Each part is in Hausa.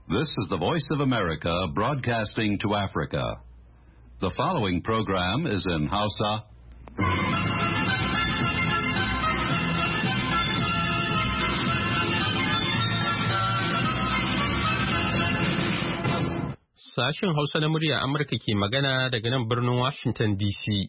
This is the Voice of America broadcasting to Africa. The following program is in Hausa. Sashen Hausa na murya Amurka ke magana daga nan birnin Washington DC.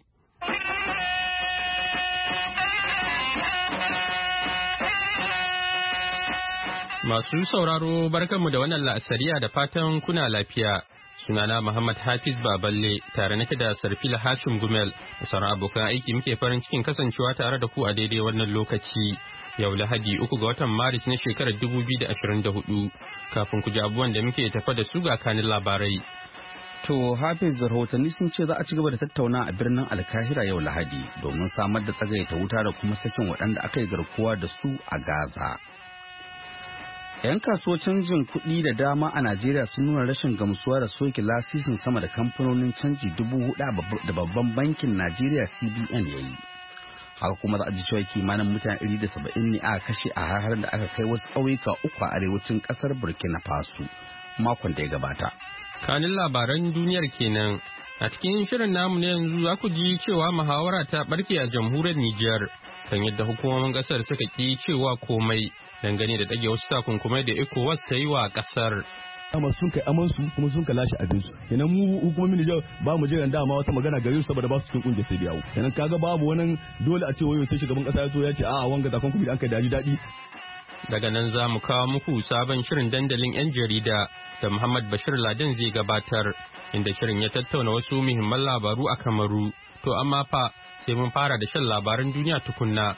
Masu sauraro barkanmu da wannan la'asariya da fatan kuna lafiya. Sunana Muhammad Hafiz Baballe tare nake da Sarfila Hashim Gumel da sauran abokan aiki muke farin cikin kasancewa tare da ku a daidai wannan lokaci. Yau Lahadi 3 ga watan Maris na shekarar 2024 kafin ku ji abubuwan da muke tafa da su ga kanin labarai. To Hafiz da rahotanni sun ce za a ci gaba da tattauna a birnin Alkahira yau Lahadi domin samar da tsagaita wuta da kuma sakin waɗanda aka yi garkuwa da su a Gaza. 'Yan kasuwar canjin kuɗi da dama a Najeriya sun nuna rashin gamsuwa da soke lasisin sama da kamfanonin canji 4,000 da babban bankin Najeriya CBN ya yi. Haka kuma za a ji cewa kimanin mutane 170 ne aka kashe a har da aka kai wasu ƙauyuka uku a arewacin ƙasar Burkina Faso makon da ya gabata. Kanin labaran duniyar kenan. A cikin shirin namu na yanzu za ku ji cewa muhawara ta barke a jamhuriyar Nijar kan yadda hukumomin ƙasar suka ƙi cewa komai dangane da ɗage wasu takunkumai da ECOWAS ta yi wa ƙasar. Amma sun kai amansu kuma sun ka lashe abinsu. Kenan mu hukumomin Nijar ba mu jiran dama wata magana gare su saboda ba su cikin kungiyar sai biyawo. Kenan kaga babu wani dole a ce wayo sai shugaban ƙasa ya zo ya ce a'a wanga takunkumi da an kai daɗi. Daga nan za mu kawo muku sabon shirin dandalin 'yan jarida da Muhammad Bashir Laden zai gabatar inda shirin ya tattauna wasu muhimman labaru a Kamaru. To amma fa sai mun fara da shan labaran duniya tukunna.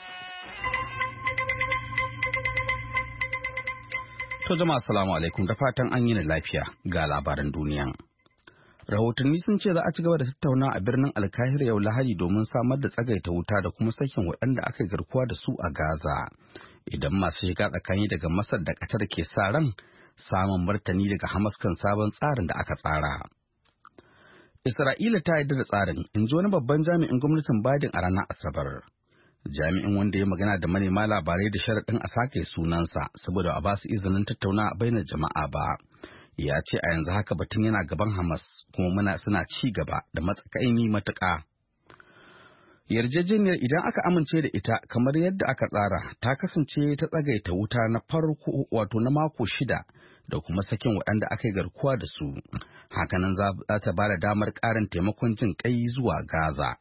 To jama'a assalamu alaikum da fatan an yi lafiya ga labaran duniya. Rahotanni sun ce za a ci gaba da tattauna a birnin Alkahira yau Lahadi domin samar da tsagaita wuta da kuma sakin waɗanda aka garkuwa da su a Gaza. Idan masu shiga tsakani daga Masar da Qatar ke sa ran samun martani daga Hamas kan sabon tsarin da aka tsara. Isra'ila ta yarda da tsarin, in ji wani babban jami'in gwamnatin Biden a ranar Asabar. Jami'in wanda ya magana da manema labarai da sharaɗin a sake sunansa saboda a ba su izinin tattauna a bainar jama'a ba. Ya ce a yanzu haka batun yana gaban Hamas kuma suna ci gaba da matsakaimi matuƙa. Yarjejeniyar idan aka amince da ita kamar yadda aka tsara ta kasance ta tsagaita wuta na farko wato na mako 6 da kuma sakin waɗanda aka yi garkuwa da su. Hakanan za ta ba da damar ƙarin taimakon jin ƙai zuwa Gaza.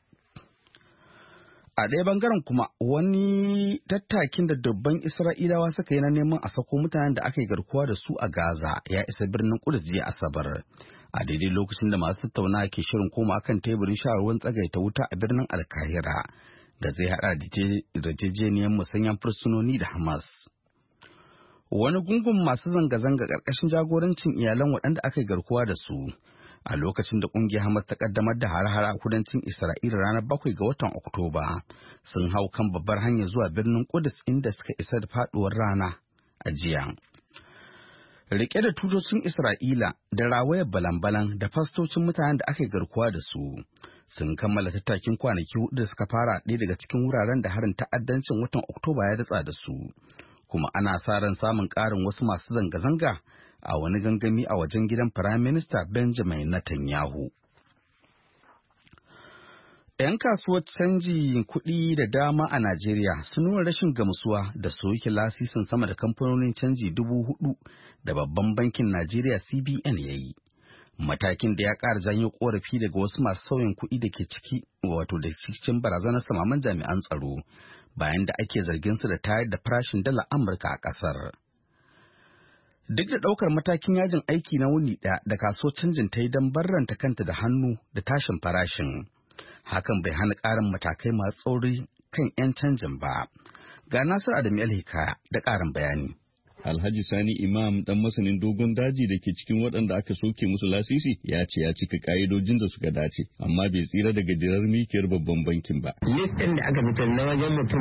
A ɗaya bangaren kuma wani tattakin da dubban Isra'ilawa suka yi na neman a sako mutanen da aka yi garkuwa da su a Gaza ya isa birnin Kudus jiya Asabar. A daidai lokacin da masu tattaunawa ke shirin koma kan teburin shawarwarin tsagaita wuta a birnin Alkahira da zai haɗa da yarjejeniyar musanyen fursunoni da Hamas. Wani gungun masu zanga-zanga ƙarƙashin jagorancin iyalan waɗanda aka yi garkuwa da su. A lokacin da ƙungiyar Hamas ta kaddamar da hare-hare a kudancin Isra'ila ranar 7 ga watan Oktoba, sun hau kan babbar hanya zuwa birnin Kudus inda suka isa da faduwar rana a jiya. Rike da tutocin Isra'ila da rawayar balan-balan da fastocin mutanen da aka yi garkuwa da su sun kammala tattakin kwanaki 4 da suka fara ɗaya daga cikin wuraren da harin ta'addancin watan Oktoba ya datsa da su. Kuma ana sa ran samun ƙarin wasu masu zanga-zanga a wani gangami a wajen gidan Firaminista Benjamin Netanyahu. 'Yan kasuwar canji kuɗi da dama a Najeriya sun nuna rashin gamsuwa da soke lasisin sama da kamfanonin canji 4,000 da babban bankin Najeriya CBN ya yi. Matakin da ya ƙara janyo ƙorafi daga wasu masu sauyin kuɗi da ke ciki wato da cikin barazanar samaman jami'an tsaro bayan da ake zargin su da tayar da farashin dala Amurka a ƙasar. Duk da ɗaukar matakin yajin aiki na wuni ɗaya da kasuwar canjin ta yi don barranta kanta da hannu da tashin farashin, hakan bai hana ƙarin matakai masu tsauri kan 'yan canjin ba. Ga Nasiru Adamu Hikaya da ƙarin bayani. Alhaji Sani Imam dan masanin dogon daji da ke cikin waɗanda aka soke musu lasisi ya ce ya cika ka'idojin da suka dace amma bai tsira daga jirar mikiyar babban bankin ba. List ɗin da aka fitar na wajen mutum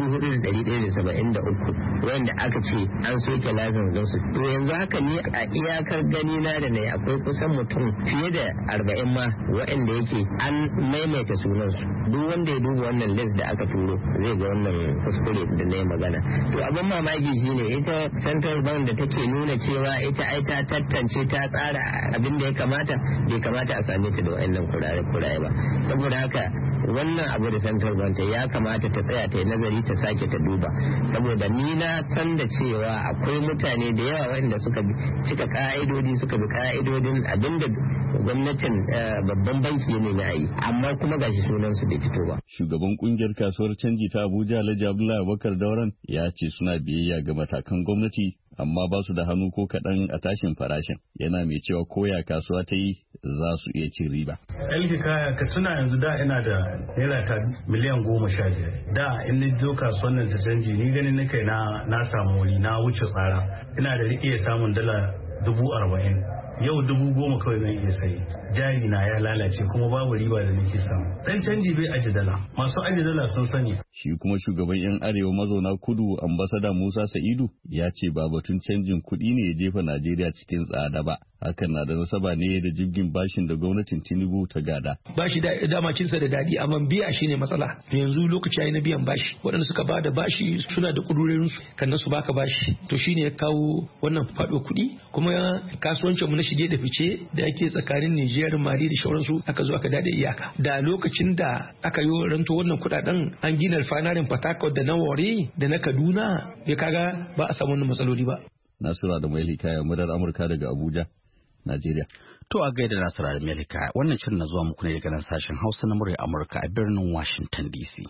4,173 wanda aka ce an soke lasin su. To yanzu haka ne a iyakar gani na da ne akwai kusan mutum fiye da 40 ma waɗanda yake an maimaita sunansu. Duk wanda ya duba wannan list da aka turo zai ga wannan kuskure da na yi magana. To abin mamaki shine ita central bank da take nuna cewa ita ta tantance ta tsara abin da ya kamata, bai kamata a same ta da wa'annan kurare ba. Saboda haka wannan abu da central bank ya kamata ta tsaya ta yi nazari ta sake ta duba, saboda ni na san da cewa akwai mutane da yawa wanda suka cika ka'idodi, suka bi ka'idodin abinda gwamnatin babban banki ne na yi, amma kuma gashi sunan su bai fito ba. Shugaban kungiyar kasuwar canji ta Abuja Alhaji Abdullahi Abubakar Dauran ya ce suna biyayya ga matakan gwamnati amma ba su da hannu ko kaɗan a tashin farashin. Yana mai cewa koya kasuwa ta yi za su iya cin riba. Kaya ka tuna yanzu da ina da naira ta miliyan 15. Da in ni zo kasuwan nan ta canji ni ganin na kai na samu wuri na wuce tsara. Ina da iya samun dala 40,000. Yau 10,000 kawai zan iya sayi. Jari na ya lalace kuma babu riba da nake samu. Dan canji bai aji dala. Masu aji dala sun sani. Shi kuma shugaban 'yan arewa mazauna kudu ambasada Musa Sa'idu ya ce ba batun canjin kuɗi ne ya jefa Najeriya cikin tsada ba. Hakan na da nasaba ne da jibgin bashin da gwamnatin Tinubu ta gada. Bashi da dama kinsa da dadi amma biya shi ne matsala. Yanzu lokaci yayi na biyan bashi. Waɗanda suka bada bashi suna da kudurorin su kan su baka bashi. To shine ya kawo wannan faɗo kuɗi kuma kasuwancin mu na shige da fice da yake tsakanin Nijar, Mali da shauransu aka zo aka dade iyaka. Da lokacin da aka yi ranto wannan kuɗaɗen an gina refinery Port Harcourt da na Warri da na Kaduna ya kaga ba a samu wannan matsaloli ba. Nasira da mai hikaya murar Amurka daga Abuja, Najeriya. To a gaida Nasira da Melika, wannan shirin na zuwa muku ne daga nan sashen Hausa na murya Amurka a birnin Washington DC.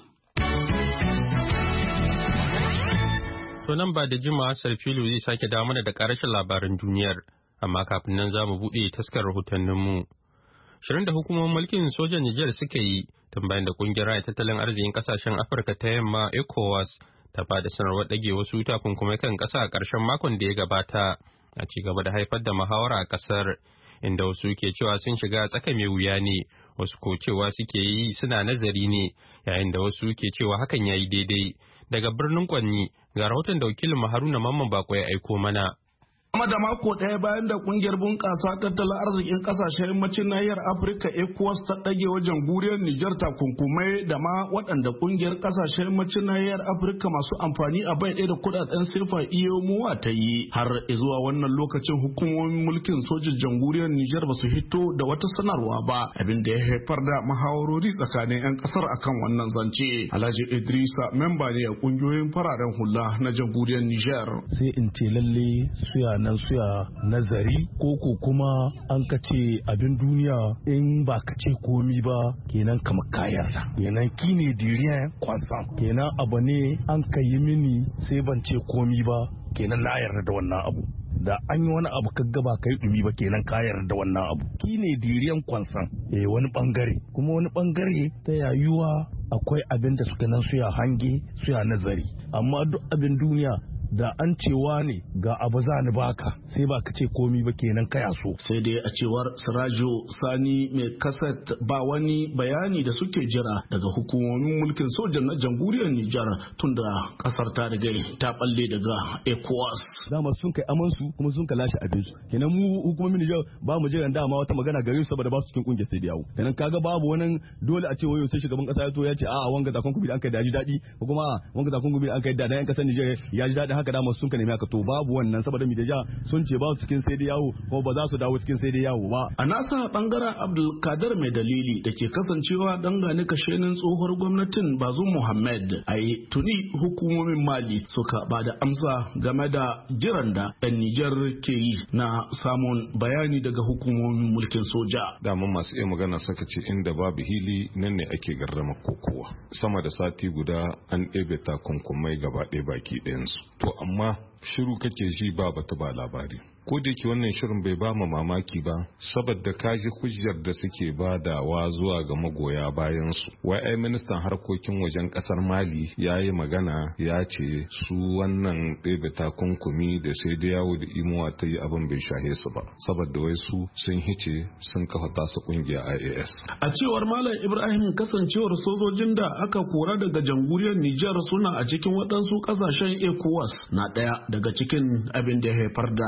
To nan ba da jimawa Sarfilu zai sake dawo mana da karashin labaran duniyar, amma kafin nan za mu buɗe taskar rahotanninmu. Shirin da hukumomin mulkin sojan Nijar suka yi tun bayan da kungiyar raya tattalin arzikin kasashen Afirka ta yamma ECOWAS ta bada sanarwar ɗage wasu takunkumai kan ƙasa a ƙarshen makon da ya gabata. A ci gaba da haifar da muhawara a kasar, inda wasu ke cewa sun shiga tsaka mai wuya ne, wasu ko cewa suke yi suna nazari ne, yayin da wasu ke cewa hakan ya yi daidai. Daga birnin Kwanni ga rahoton da wakilin Haruna Mamman Bako ya aiko mana. Sama da mako ɗaya bayan da kungiyar bunƙasa tattalin arzikin ƙasashen yammacin nahiyar Afirka ECOWAS ta ɗage wajen guriyar Nijar takunkumai da ma waɗanda kungiyar ƙasashen yammacin nahiyar Afirka masu amfani a bai ɗaya da kuɗaɗen sirfa EMOA ta yi. Har zuwa wannan lokacin hukumomin mulkin sojin jamhuriyar Nijar ba su hito da wata sanarwa ba, abin da ya haifar da muhawarori tsakanin 'yan ƙasar akan wannan zance. Alhaji Idrisa memba ne a kungiyoyin fararen hula na jamhuriyar Nijar. Sai in ce lalle nan suya nazari koko kuma an ka ce abin duniya in ba ka ce komi ba kenan kama kayarsa kenan kine diriyan kwasan kenan abu ne an ka yi mini sai ban ce komi ba kenan na yarda da wannan abu da an yi wani abu kaga ba kai dumi ba kenan ka yarda da wannan abu kine diriyan kwansan wani bangare kuma wani bangare ta yayuwa akwai abin da suka nan suya hange suya nazari amma duk abin duniya da an cewa ne ga abu za ni baka sai ba ka ce komi ba kenan kaya so. Sai dai a cewar Sirajo Sani mai kaset ba wani bayani da suke jira daga hukumomin mulkin sojan na jamhuriyar Nijar tun da kasar ta riga ta balle daga ECOWAS. Dama sun kai amansu kuma sun lashe abin su. Kenan mu hukumomin Nijar ba mu jiran dama wata magana gare su saboda ba su cikin kungiyar sai da yawo. Kenan kaga babu wani dole a ce wayo sai shugaban kasa ya to ya ce a wanga zakon kubi da an kai da ji dadi ko kuma wanga zakon kubi da an kai da yan kasar Nijar ya ji dadi haka da sun ka nemi aka to babu wannan saboda mi da ja sun ce ba su cikin sai da yawo kuma ba za su dawo cikin sai da yawo ba. A nasa bangaren Abdulkadir mai dalili da ke kasancewa dangane kashenin tsohuwar gwamnatin Bazum Muhammad a yi tuni hukumomin Mali suka ba da amsa game da jiran da 'yan Nijar ke yi na samun bayani daga hukumomin mulkin soja. Daman masu iya magana saka ce inda babu hili nan ne ake garrama kokowa. Sama da sati guda an ɗebe takunkumai gaba ɗaya baki ɗayansu. To amma shiru kake ji ba bata ba labari. Ko da yake wannan shirin bai ba mu mamaki ba, saboda kaji hujjar da suke badawa zuwa ga magoya bayan su. Wai ai ministan harkokin wajen kasar Mali ya yi magana ya ce su wannan ɗebe takunkumi da sai da yawo da imuwa ta yi abin bai shahe su ba, saboda wai su sun hice sun kafa tasu kungiya IAS. A cewar Malam Ibrahim kasancewar sojojin da aka kora daga jamhuriyar Nijar suna a cikin waɗansu ƙasashen ECOWAS na ɗaya daga cikin abin da ya haifar da wannan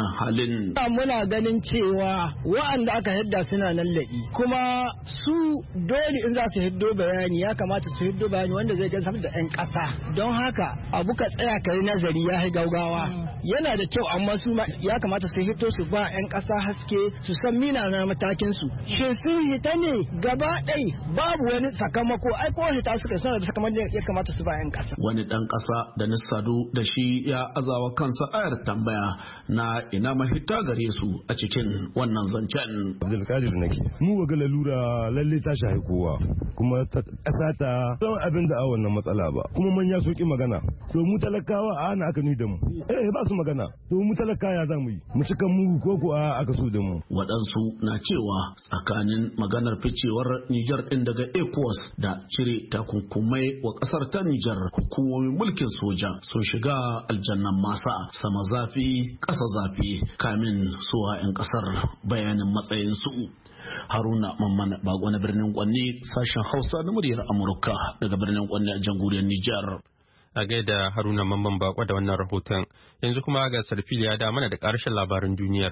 wannan halin. Muna ganin cewa wa'anda aka hidda suna nan laɗi kuma su dole in za su hiddo bayani ya kamata su hiddo bayani wanda zai gamsar da 'yan ƙasa. Don haka abu ka tsaya ka yi nazari ya yi gaugawa. Yana da kyau amma su ya kamata su hito su ba 'yan ƙasa haske su san mina na matakin su. Shin sun hita ne gaba ɗai babu wani sakamako ai ko hita suka suna da sakamakon ya kamata su ba 'yan ƙasa. Wani ɗan ƙasa da na sadu da shi ya azawa kansa ayar tambaya na ina mafita gare su a cikin wannan zancen. Abdulkadir nake. Mu ga lalura lalle ta shahi kowa kuma ta ƙasa ta san abin da a wannan matsala ba kuma manya su ki magana. To mu talakawa a ana aka ni da mu. Ba su magana. To mu talaka ya za mu yi. Mu cika mu ko ko a aka so da mu. Waɗansu na cewa tsakanin maganar ficewar Nijar ɗin daga ECOWAS da cire takunkumai wa ƙasar ta Nijar hukumomin mulkin soja sun shiga aljannan masa sama zafi ƙasa zafi kamin suwa 'yan ƙasar bayanin matsayin su. Haruna Mamman Bago na birnin Kwanne sashen Hausa na muryar Amurka daga birnin Kwanne a jamhuriyar Nijar. A gaida Haruna Mamman Bako da wannan rahoton yanzu kuma ga Sarfil ya da mana da ƙarshen labarin duniyar.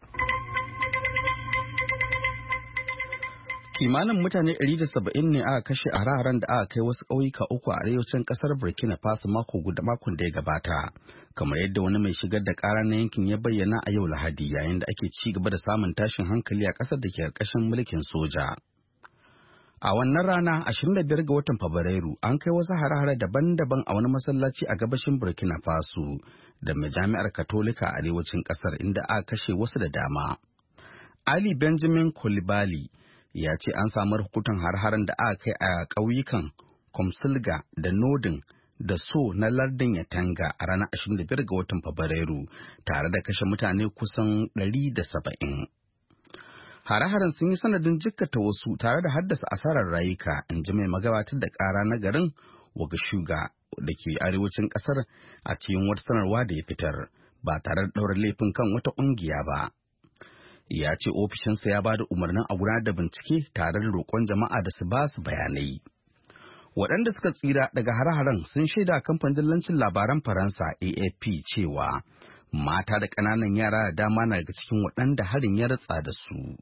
Kimanin mutane 170 ne aka kashe a hararen da aka kai wasu ƙauyuka uku a arewacin ƙasar Burkina Faso makon da ya gabata, kamar yadda wani mai shigar da ƙara na yankin ya bayyana a yau Lahadi yayin da ake ci gaba da samun tashin hankali a ƙasar da ke ƙarƙashin mulkin soja. A wannan rana 25 ga watan Fabrairu an kai wasu hare-hare daban-daban a wani masallaci a gabashin Burkina Faso da majami'ar Katolika a arewacin ƙasar inda aka kashe wasu da dama. Ali Benjamin Coulibaly ya ce an samu rahoton har-haren da aka kai a ƙauyukan Komsilga da Nodin da So na lardin Yatanga a ranar 25 ga watan Fabrairu tare da kashe mutane kusan 170. Hare-haren sun yi sanadin jikkata wasu tare da haddasa asarar rayuka, in ji mai magabatar da ƙara na garin Wagashuga da ke arewacin ƙasar a cikin wata sanarwa da ya fitar ba tare da ɗaura laifin kan wata ƙungiya ba. Ya ce ofishinsa ya ba da umarnin a gudanar da bincike tare da roƙon jama'a da su ba su bayanai. Waɗanda suka tsira daga hare-haren sun shaida kamfanin dillancin labaran Faransa AFP cewa mata da ƙananan yara da dama na daga cikin waɗanda harin ya ratsa da su.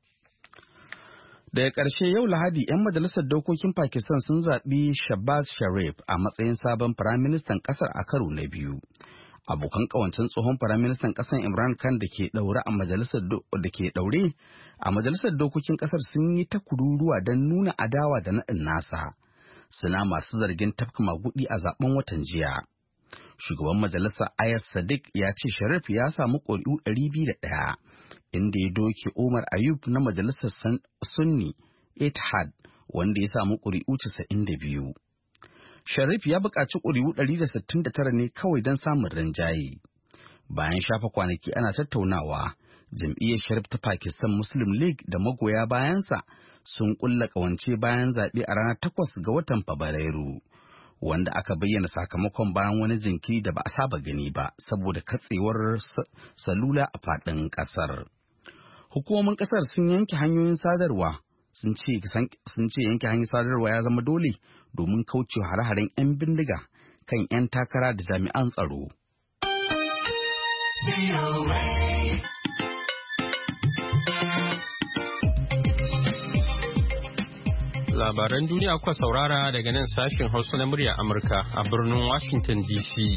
Daga ƙarshe yau Lahadi 'yan majalisar dokokin Pakistan sun zaɓi Shahbaz Sharif a matsayin sabon firaministan ƙasar a karo na biyu. Abokan ƙawancin tsohon firaministan ƙasar Imran Khan da ke ɗaure a majalisar dokokin ƙasar sun yi ta kururuwa don nuna adawa da naɗin nasa. Suna masu zargin tafka magudi a zaben watan jiya. Shugaban majalisar Ayaz Sadiq ya ce Sharif ya samu ƙuri'u 201 inda ya doke Umar Ayub na majalisar Sunni Ittihad wanda ya samu ƙuri'u 92. Sharif ya buƙaci ƙuri'u 169 ne kawai don samun rinjaye. Bayan shafa kwanaki ana tattaunawa, jam'iyyar Sharif ta Pakistan Muslim League da magoya bayansa sun ƙulla ƙawance bayan zaɓe a ranar 8 ga watan Fabrairu, wanda aka bayyana sakamakon bayan wani jinkiri da ba a saba gani ba saboda katsewar salula a faɗin ƙasar. Hukumomin ƙasar sun yanke hanyoyin sadarwa. Sun ce yanke hanyar sadarwa ya zama dole domin kaucewa hare-haren 'yan bindiga kan 'yan takara da jami'an tsaro. Labaran duniya kuka saurara daga nan sashen Hausa na murya Amurka a birnin Washington DC.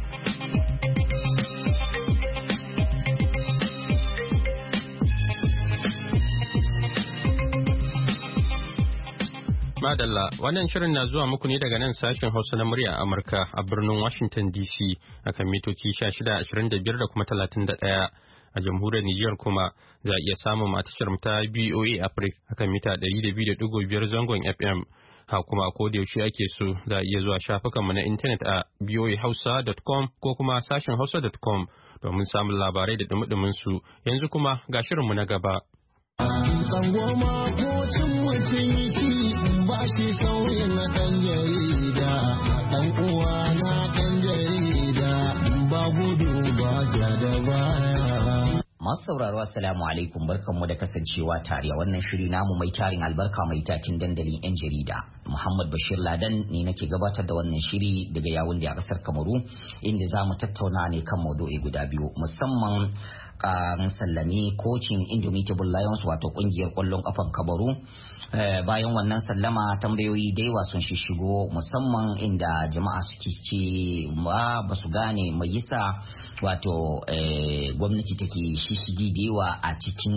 Madalla, wannan shirin na zuwa muku ne daga nan sashen Hausa na murya Amurka a birnin Washington DC akan mitoci 1625 da kuma 31. A jamhuriyar Nijar kuma za a iya samun matashar ta BOA Africa akan mita 200.5 zangon FM. Ha kuma ko da yaushe ake so za a iya zuwa shafukanmu na intanet a boahausa.com ko kuma sashen hausa.com domin samun labarai da dumudumin su. Yanzu kuma ga shirinmu na gaba. Tsangoma ko cin mutum ba shi sauyin na ɗan jarida, ɗan uwa na ɗan jarida, ba gudu ba ja da baya. Masu sauraro assalamu alaikum, barkanmu da kasancewa tare a wannan shiri namu mai tarin albarka mai takin dandalin 'yan jarida. Muhammad Bashir Ladan ne nake gabatar da wannan shiri daga Yawunde a kasar Kamaru, inda za mu tattauna ne kan maudu'i guda biyu, musamman sallami kocin Indomitable Lions wato kungiyar kwallon kafan Kamaru. Bayan wannan sallama tambayoyi da yawa sun shishigo, musamman inda jama'a suke ce ba su gane mai yasa wato gwamnati take shishigi da yawa a cikin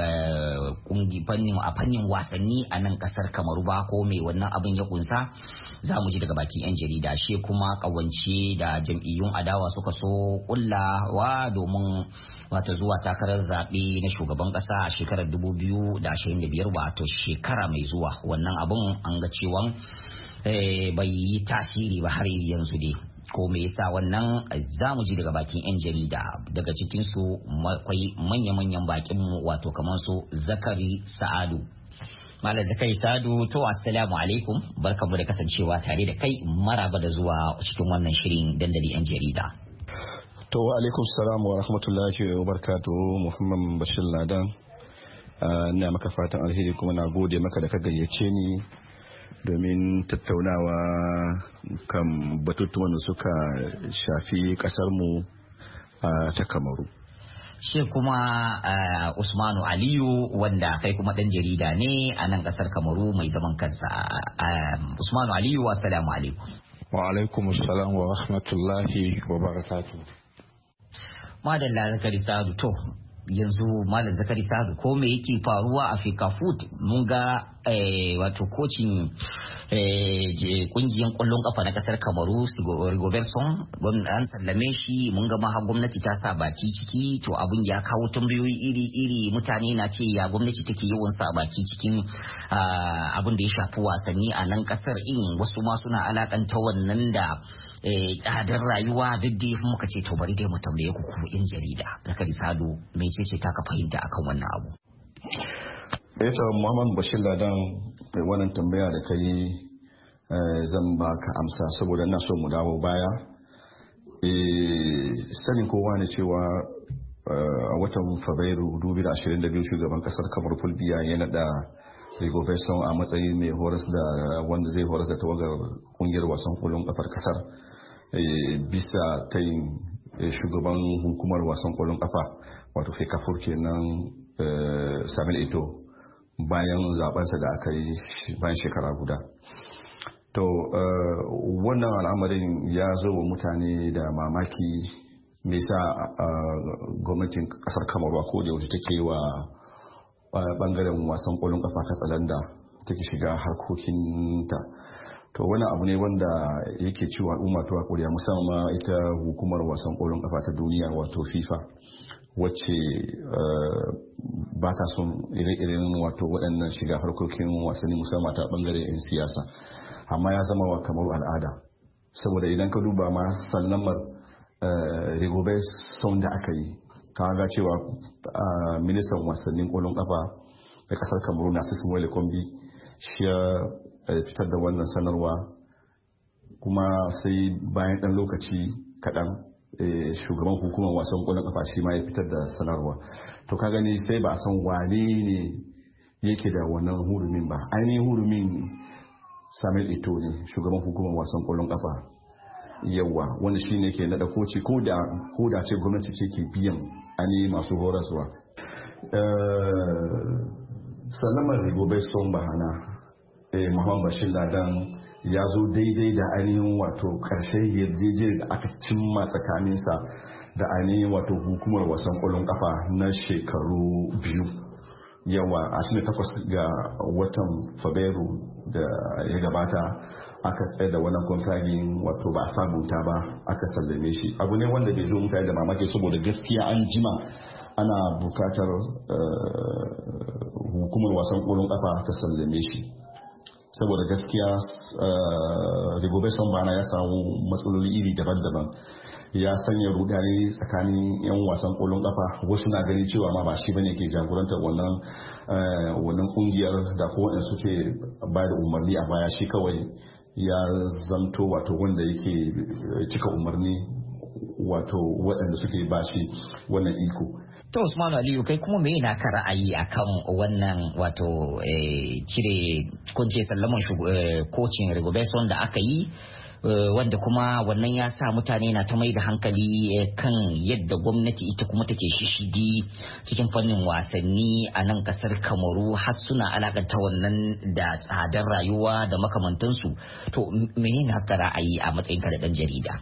fannin wasanni a nan kasar Kamaru ba, ko mai wannan abin ya kunsa. Za mu ji daga bakin 'yan jarida. Shi kuma kawance da jam'iyyun adawa suka so kullawa domin wato zuwa takarar zaɓe na shugaban ƙasa a shekarar 2025 wato shekara mai zuwa. Wannan abun an ga cewa bai yi tasiri ba har yanzu dai. Ko me yasa wannan za mu ji daga bakin 'yan jarida. Daga cikinsu akwai manya-manyan bakinmu wato kamar su Zakari Sa'adu. Malam Zakari Sa'adu, to assalamu alaikum, barkamu da kasancewa tare da kai, maraba da zuwa cikin wannan shirin dandali 'yan jarida. To wa alaikum salam wa rahmatullahi wa barakatuhu. Muhammad Bashir Ladan, ina maka fatan alheri kuma na gode maka da ka gayyace ni domin tattaunawa kan batutuwan da suka shafi kasarmu ta Kamaru. Shi kuma Usmanu Aliyu, wanda kai kuma dan jarida ne a nan kasar Kamaru mai zaman kansa. Usmanu Aliyu, assalamu alaikum. Wa alaikum assalam wa rahmatullahi wa barakatuh. Madalla Zakari Sa'adu, to yanzu Malam Zakari Sa'adu, ko me yake faruwa a Fecafoot? Mun ga wato kocin kungiyar kwallon kafa na kasar Kamaru Rigobertson an sallame shi. Mun ga ma gwamnati ta sa baki ciki, to abin ya kawo tambayoyi iri-iri. Mutane na ce ya gwamnati take yawan sa baki cikin abin da ya shafi wasanni a nan kasar in wasu ma suna alakanta wannan da tsadar rayuwa. Duk da muka ce to bari dai mu tambaye ku yan jarida. Zakari Sa'adu, mecece ta ka fahimta akan wannan abu? Muhammad Bashir Ladan, wannan tambaya da kai zan baka amsa saboda ina so mu dawo baya. Sanin kowa ne cewa a watan Fabrairu 2022 shugaban kasar Kamaru Paul Biya ya nada Rigobertson a matsayin mai horas da wanda zai horas da tawagar kungiyar wasan kwallon kafar kasar, bisa ta yin shugaban hukumar wasan kwallon kafa wato Fecafoot kenan Samuel Eto'o, bayan zabensa da aka yi bayan shekara guda. To wannan al'amarin ya zo wa mutane da mamaki. Me yasa gwamnatin kasar Kamaru ko da yaushe take wa bangaren wasan kwallon kafa katsalanda, take shiga harkokinta? To wani abu ne wanda yake cewa al'umma ta kuriya, musamman ita hukumar wasan kwallon kafa ta duniya wato FIFA, wacce ba ta son ire-iren wato waɗannan shiga harkokin wasanni musamman ta ɓangaren 'yan siyasa. Amma ya zama wa kamar al'ada, saboda idan ka duba ma sallamar Rigobertson da aka yi, ka ga cewa ministan wasannin ƙwallon ƙafa da ƙasar Kamaru Narcisse Moile Kombi shi ya fitar da wannan sanarwa, kuma sai bayan ɗan lokaci kaɗan shugaban hukumar wasan kwallon kafa shi ma ya fitar da sanarwa. To ka gani sai ba a san wane ne yake da wannan hurumin ba. Ainihin hurumin Samuel Eto'o ne, shugaban hukumar wasan kwallon kafa, yawa, wanda shi ne ke nada koci, ko da ce gwamnati ce ke biyan ainihin masu horaswa. Sallamar Rigobertson bahana Muhammad Bashir Ladan ya zo daidai da ainihin wato karshen yarjejiyar da aka cimma tsakaninsa da ainihin wato hukumar wasan kwallon kafa na shekaru biyu. Yawa, a 28 ga watan Fabrairu da ya gabata aka tsaye da wannan kontragin, wato ba a sabunta ba, aka sallame shi. Abu ne wanda bai zo mutane da mamaki, saboda gaskiya an jima ana bukatar hukumar wasan kwallon kafa ta sallame shi, saboda gaskiya Rigobertson bana ya samu matsaloli iri daban-daban. Ya sanya rudani tsakanin 'yan wasan kwallon kafa. Wasu na gani cewa ma ba shi bane ke jagorantar wannan kungiyar, da ko wanda suke bayar da umarni a baya, shi kawai ya zanto wato wanda yake cika umarni wato waɗanda suke bashi wannan iko. To Usman Aliyu kai kuma me yana ka ra'ayi akan wannan wato cire kunce sallaman kocin Rigobertson da aka yi wanda kuma wannan ya sa mutane na ta mai da hankali kan yadda gwamnati ita kuma take shishigi cikin fannin wasanni a nan kasar Kamaru har suna alakanta wannan da tsadar rayuwa da makamantansu. To menene haka ra'ayi a matsayin ka da dan jarida?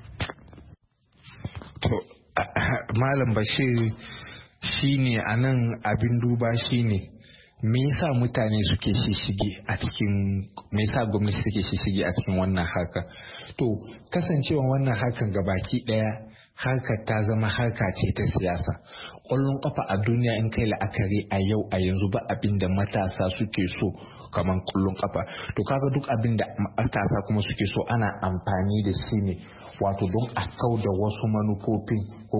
To Malam Bashir, shine anan abin duba shine me yasa mutane suke shishige a cikin me yasa gwamnati take shishige a cikin wannan haka. To kasancewa wannan hakan gabaki daya harkar ta zama harka ce ta siyasa. Ƙwallon ƙafa a duniya in kai la'akari a yau a yanzu ba abin da matasa suke so kamar ƙwallon ƙafa. To kaga duk abin da matasa kuma suke so ana amfani da shi ne wato don a kauda wasu manufofin ko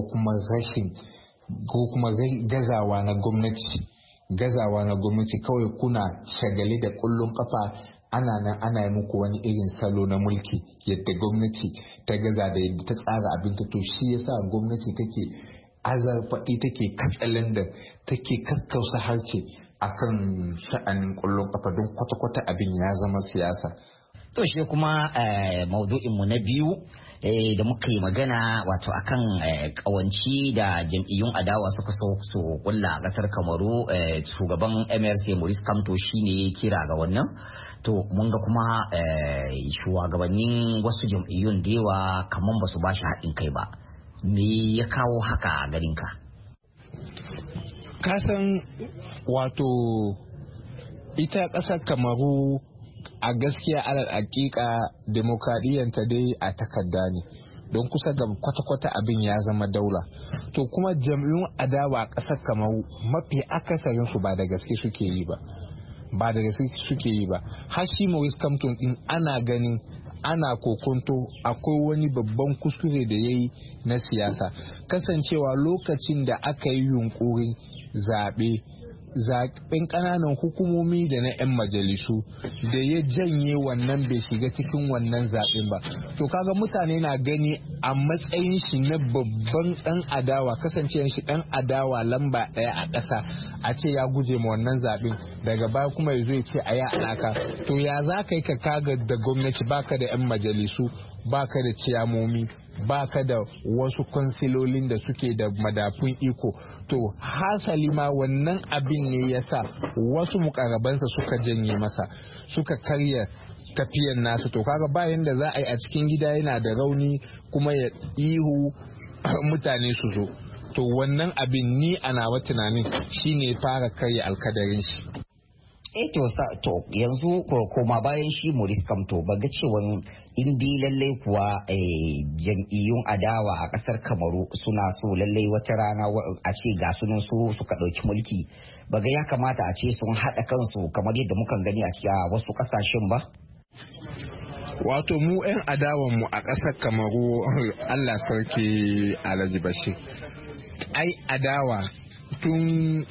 kuma gazawa na gwamnati kawai kuna shagali da ƙwallon ƙafa. Ana yi muku wani irin salo na mulki yadda gwamnati ta gaza da yadda ta tsara abinta. To shi yasa gwamnati take azarfaɗi, take katsalandan, take kakkausa harce akan sha'anin ƙwallon ƙafa don kwata-kwata abin ya zama siyasa. To shi kuma maudu'inmu na biyu da muka yi magana wato akan kawanci da jam'iyyun adawa suka so su kulla a kasar Kamaru. Shugaban MRC Maurice Kamto shine kira ga wannan. To mun ga kuma shugabannin wasu jam'iyyun da yawa kaman ba su ba shi haɗin kai ba. Me ya kawo haka a garinka? Kasan wato ita ƙasar Kamaru a gaskiya alal hakika demokradiyyanta dai a takarda ne don kusa ga kwata-kwata abin ya zama daula. To kuma jam'iyyun adawa a ƙasar Kamaru mafi akasarin su ba da gaske suke yi ba. Har shi Maurice Kamto din ana ganin ana kokonto akwai wani babban kuskure da ya yi na siyasa, kasancewa lokacin da aka yi yunkurin zaɓen ƙananan hukumomi da na 'yan majalisu da ya janye wannan bai shiga cikin wannan zaɓen ba. To kaga mutane na gani a matsayin shi na babban ɗan adawa, kasancewar shi ɗan adawa lamba ɗaya a ƙasa, a ce ya guje ma wannan zaɓen daga baya kuma ya zo ya ce a yi alaka. To ya za ka yi ka kaga da gwamnati baka da 'yan majalisu, baka da ciyamomi, baka da wasu kwansilolin da suke da madafun iko. To hasali ma wannan abin ne ya sa wasu mukarabansa suka janye masa, suka karya tafiyan nasu. To kaga bayan da za a yi a cikin gida yana da rauni kuma ya ihu mutane su zo. To wannan abin ni a nawa tunanin shine fara karya alkadarin shi. To yanzu koma bayan shi Maurice Kamto ba ga cewa indi lallai kuwa jam'iyyun adawa a kasar Kamaru suna so lallai wata rana a ce ga sunan su suka ɗauki mulki, ba ga ya kamata a ce sun haɗa kansu kamar yadda mukan gani a cikin wasu ƙasashen ba? Wato mu 'yan adawanmu a ƙasar Kamaru Allah sarki Alhaji Bashir, ai adawa tun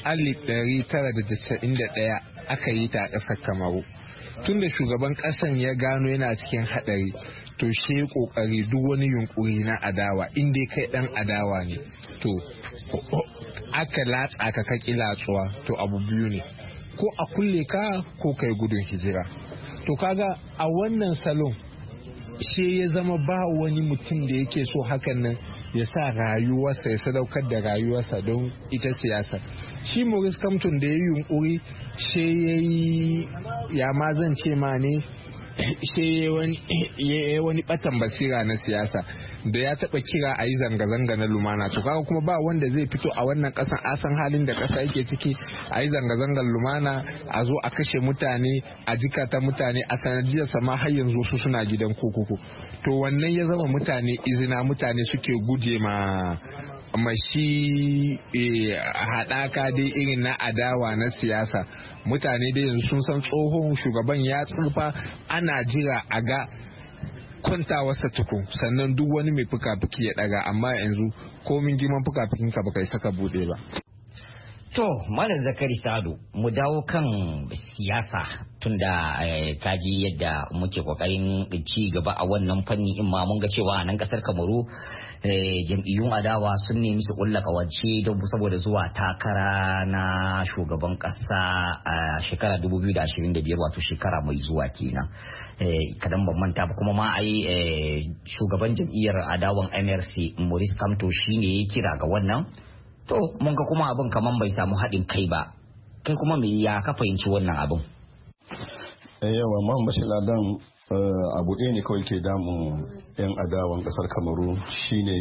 1991 aka yi ta a ƙasar Kamaru. Tun da shugaban ƙasan ya gano yana cikin haɗari, to shi ƙoƙari duk wani yunkuri na adawa inda kai ɗan adawa ne, to aka latsa ka kaki latsuwa, to abu biyu ne, ko a kulle ka ko kai gudun hijira. To kaga a wannan salon shi ya zama ba wani mutum da yake so hakan nan ya sa rayuwarsa, ya sadaukar da rayuwarsa don ita siyasa. Shi Maurice Kamto da ya yi yunkuri, shi ya yi ya ma zan ce ma ne, shi ya wani batan basira na siyasa da ya taba kira a yi zanga-zanga na lumana. To kaga kuma ba wanda zai fito a wannan kasan, a san halin da kasa yake ciki, a yi zanga-zangar lumana, a zo a kashe mutane, a jikata mutane, a sanadiyar sama har yanzu su suna gidan kurkuku. To wannan ya zama mutane izina, mutane suke guje ma mashi haɗaka dai irin na adawa na siyasa. Mutane dai yanzu sun san tsohon shugaban ya tsufa, ana jira a ga kwantawarsa tukun sannan duk wani mai fuka-fuki ya daga, amma yanzu komin girman fuka-fukinka baka yi saka bude ba. To Malam Zakari Sado, mu dawo kan siyasa tunda kaji yadda muke kokarin ci gaba a wannan fanni, in ma mun ga cewa a nan kasar Kamaru jam'iyyun adawa sun nemi su kulla kawance don saboda zuwa takara na shugaban kasa a shekara 2025 wato shekara mai zuwa kenan. Kadan ban manta ba kuma ma ai shugaban jam'iyyar adawan MRC Maurice Kamto shine ya kira ga wannan. To mun ga kuma abin kaman bai samu haɗin kai ba. Kai kuma me ya ka fahimci wannan abin? Yawa Muhammad Bashir Ladan abu ɗaya ne kawai ke damun 'yan adawan ƙasar Kamaru shine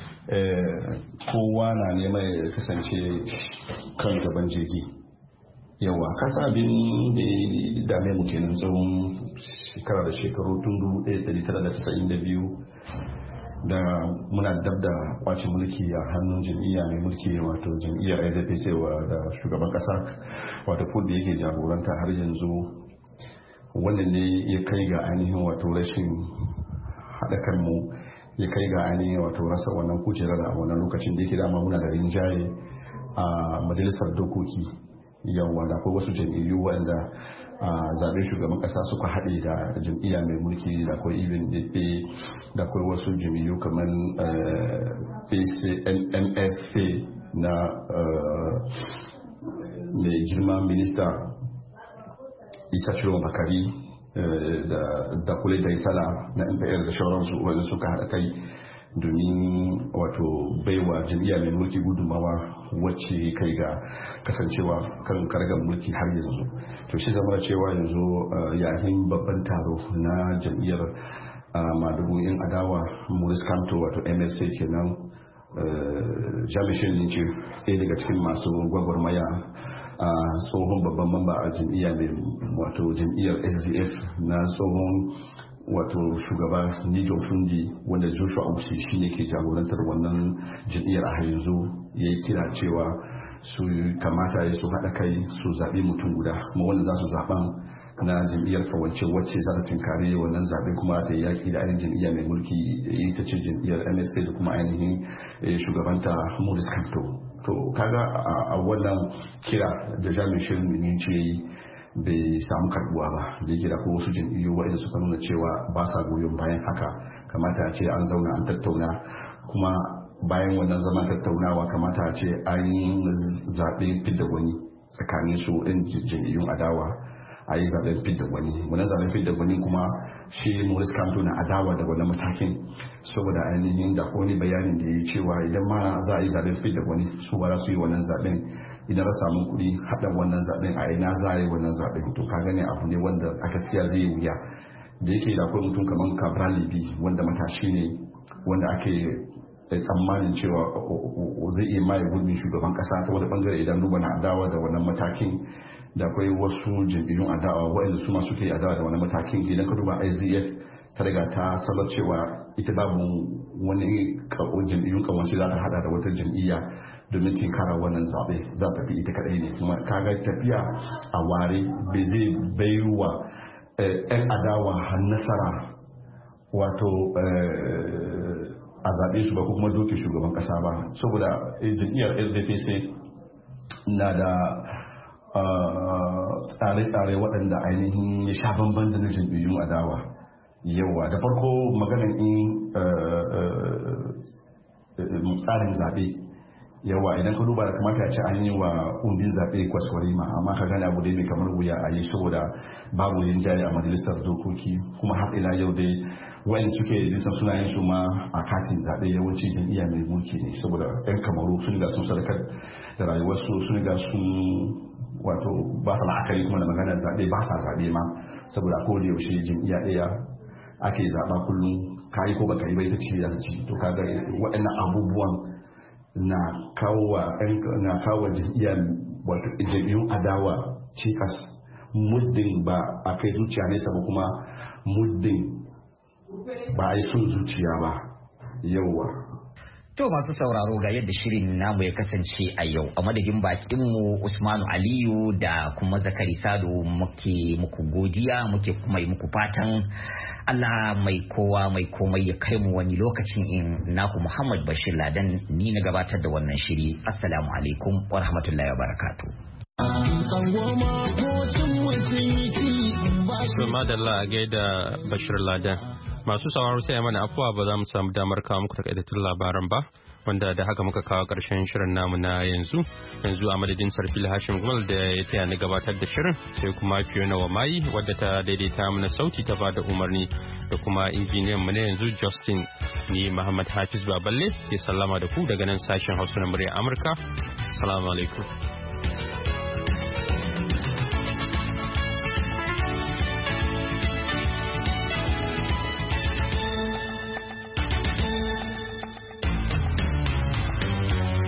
kowa na neman ya kasance kan gaban jirgi. Yawa kasa abin da ya dame mu kenan tsawon shekara da shekaru tun 1992 da muna dab da kwace mulki a hannun jam'iyya mai mulki wato jam'iyyar RDPC da shugaban kasa wato Paul da yake jagoranta har yanzu. Wannan ne ya kai ga ainihin wato rashin haɗa kanmu, ya kai ga ainihin wato rasa wannan kujerar a wannan lokacin da yake dama muna da rinjaye a majalisar dokoki. Yawa da akwai wasu jam'iyyu waɗanda zaɓen shugaban ƙasa suka haɗe da jam'iyya mai mulki, da akwai even da akwai wasu jam'iyyu kamar MSC na mai girma minista Isa Shiro Bakari da Kule da Isala na NPR da shauransu wanda suka haɗa kai domin wato baiwa jam'iyya mai mulki gudunmawa wacce kai ga kasancewa kan kargar mulki har yanzu. To shi zama cewa yanzu yayin babban taro na jam'iyyar madugun yan adawa Maurice Kamto wato MLC kenan, jamishin nince ɗaya daga cikin masu gwagwarmaya a tsohon babban mamba a jam'iyya mai wato jam'iyyar SDF na tsohon wato shugaba Nijo Fundi wanda Joshua Ausi shine ke jagorantar wannan jam'iyyar a yanzu, ya yi kira cewa su kamata ya su haɗa kai su zaɓi mutum guda kuma wanda za su zaɓan na jam'iyyar kawance wacce za ta tinkare wannan zaɓe kuma ta yaƙi da ainihin jam'iyya mai mulki ita ce jam'iyyar MSA da kuma ainihin shugabanta Maurice Kamto. To kaga a wannan kira da jami'in shirin ce bai samu karbuwa ba, da yake da ko wasu jam'iyyu waɗanda suka nuna cewa ba sa goyon bayan haka. Kamata a ce an zauna an tattauna, kuma bayan wannan zaman tattaunawa kamata a ce an zaɓe fidda wani tsakanin su ɗin jam'iyyun adawa, a yi zaɓen fidda wani. Wannan zaɓen fidda wani kuma shi Maurice Kamto na adawa da wannan matakin, saboda ainihin da wani bayanin da ya yi cewa idan ma za a yi zaɓen fidda wani su ba za su yi wannan zaɓen, idan ra samu kuɗi haɗa wannan zaɓen a ina za a yi wannan zaɓen. To ka gani abu ne wanda a gaskiya zai yi wuya, da yake da akwai mutum kamar Cabral Libi wanda matashi ne wanda ake tsammanin cewa zai iya maye gurbin shugaban kasa ta wani bangare idan duba na adawa da wannan matakin. Da akwai wasu jam'iyyun adawa waɗanda su ma suke adawa da wannan matakin. Idan ka duba SDF ta riga ta sanar cewa ita babu wani jam'iyyun kawance za ta hada da wata jam'iyya domin tinkara wannan zaɓe, za ta fi ita kaɗai ne. Kuma kaga tafiya a ware bai zai baiwa 'yan adawa har nasara wato a zaɓe su ba ko kuma doke shugaban ƙasa ba, saboda jam'iyyar LDPC na da tsare-tsare waɗanda ainihin ya sha bamban da na jam'iyyun adawa. Yawa da farko maganan tsarin zaɓe, yawa idan ka duba da kamata a ce an yi wa kundin zaɓe kwaskwarima, amma ka gane abu dai mai kamar wuya a yi saboda babu yin jaye a majalisar dokoki. Kuma har ila yau dai wayan suke rijistar suna yin su ma a katin zaɓe yawanci jam'iyya mai mulki ne, saboda 'yan Kamaru sun ga sun sadakar da rayuwarsu, sun ga sun wato ba sa la'akari kuma da maganar zaɓe, ba sa zaɓe ma, saboda ko da yaushe jam'iyya ɗaya ake zaɓa kullum, kayi ko baka yi ba ita ce ya ci. To kaga waɗannan abubuwan na kawo jam'iyyar wato jam'iyyun adawa cikas, muddin ba a kai zuciya nesa ba, kuma muddin ba a yi son zuciya ba. Yauwa. To masu sauraro ga yadda shirin namu ya kasance a yau, a madadin bakinmu Usmanu Aliyu da kuma Zakari Sado muke muku godiya, muke kuma yi muku fatan Allah mai kowa mai komai ya kai mu wani lokacin. In naku Muhammad Bashir Ladan ni na gabatar da wannan shiri. Assalamu alaikum wa rahmatullahi wa barakatuh. Madalla a gaida Bashir Ladan. Masu sauraro sai mana afuwa ba za mu samu damar kawo muku takaitattun labaran ba. Wanda da haka muka kawo ƙarshen shirin namu na yanzu a madadin Sarfil Hashim Gumal da ya taya ni gabatar da shirin sai kuma Fiona Wamayi wadda ta daidaita mana sauti ta bada umarni da kuma injiniyan mu na yanzu Justin ni Muhammad Hafiz Baballe ke sallama da ku daga nan sashen Hausa na murya Amurka. Assalamu alaikum.